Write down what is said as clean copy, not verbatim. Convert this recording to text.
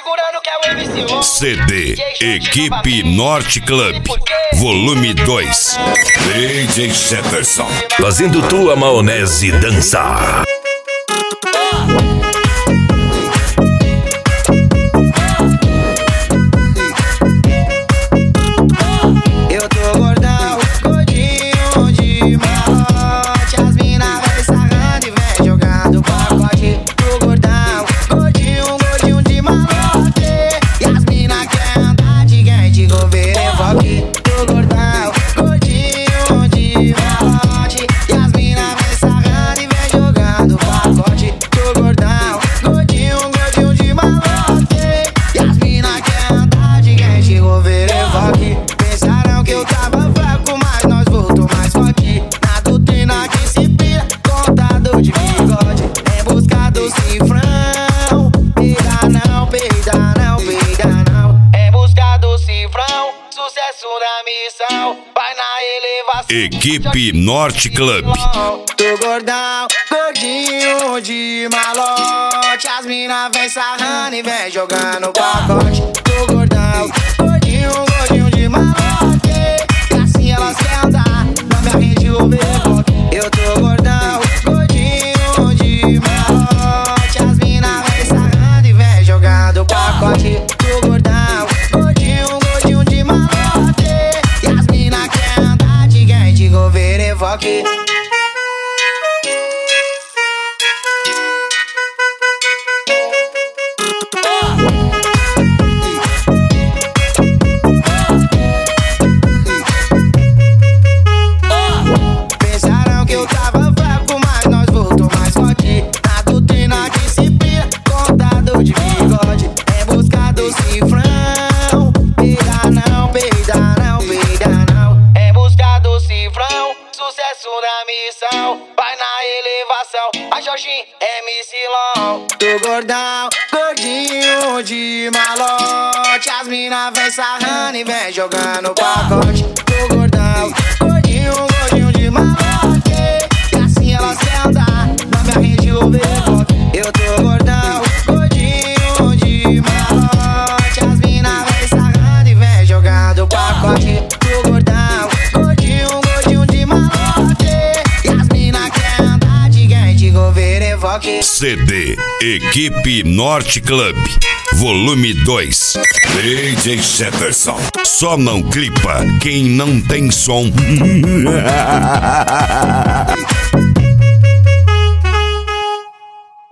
segurando que é o MC Long. CD Equipe Norte Club, volume 2. DJ Jefferson, fazendo tua maionese dançar. Eu tô gordão, gordinho de malote. As mina vem sarrando e vem jogando pacote. Tô gordão, gordinho de malote. E as mina quer andar de quente com Verevoque. Tô gordão, gordinho de malote. E as mina vem sarrando e vem jogando pacote. Tô gordão, gordinho de malote. E as mina quer andar de quente com Verevoque. Pensaram que eu tava fraco, mas nós voltou mais forte. Na doutrina disciplina, contador de bigode. Em busca do cifrão. Peida não, peida não, peida não. Em busca do cifrão, sucesso na missão. Vai na elevação. Equipe Norte Club. Tô gordão, gordinho de malote. As mina vem sarrando e vem jogando pacote. Tô gordão, gordinho de malote. E assim elas querem andar na minha rede overlock. Eu tô gordão, gordinho de malote. As mina vem sarrando e vem jogando pacote. Tô gordão, gordinho de malote. E as mina querem andar de quente com Verevoque. Pensaram que eu tava fraco, mas nós voltou mais forte. Na doutrina disciplina, contador de bigode. Em busca do cifrão. Peida não, peida não, peida não. Em busca do cifrão, sucesso na missão. Vai na elevação, a Jorginho, MC Long. Tô gordão, gordinho de malote. As mina vem sarrando e vem jogando pacote. Tô gordão, gordinho de malote. E assim elas querem andar na minha rede overlock. Eu tô gordão, gordinho de malote. As mina vem sarrando e vem jogando pacote. Tô gordão, gordinho de malote. E as mina querem andar de quente com Verevoque. CD Equipe Norte Club, volume 2. DJ Jefferson, só não clipa quem não tem som.